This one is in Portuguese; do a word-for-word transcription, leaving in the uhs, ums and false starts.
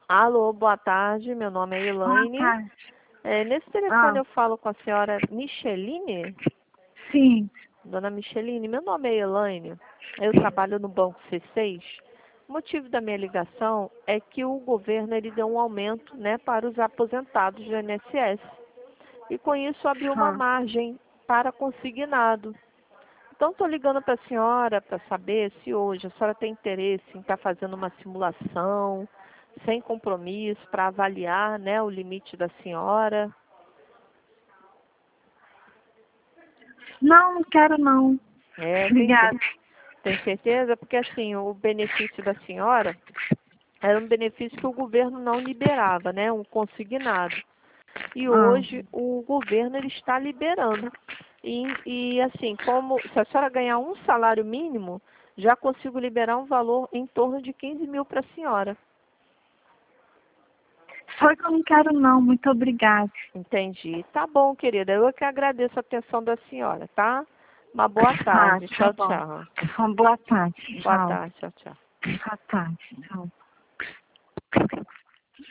Alô, boa tarde, meu nome é Boa Elaine. tarde. É, nesse telefone Ah, eu falo com a senhora Micheline? sim. Dona Micheline, meu nome é Elaine. Eu trabalho no Banco C seis. O motivo da minha ligação é que o governo ele deu um aumento, né, para os aposentados do I N S S. E com isso abriu uma Ah, margem para consignado. Então, estou ligando para a senhora para saber se hoje a senhora tem interesse em estar fazendo uma simulação, sem compromisso, para avaliar, né, o limite da senhora. não, não quero não. É, tem, cer- Obrigada. tem certeza? Porque assim, o benefício da senhora era um benefício que o governo não liberava, né, um consignado. E Ah, hoje o governo ele está liberando. E, e assim, como se a senhora ganhar um salário mínimo, já consigo liberar um valor em torno de quinze mil para a senhora. só que eu não quero não. Muito obrigada. Entendi. Tá bom, querida. Eu é que agradeço a atenção da senhora, tá? Uma boa Ah, tarde. tá Tchau, bom. tchau. Então, boa tarde. Boa Tchau. tarde. Tchau, tchau. Boa tarde. Tchau.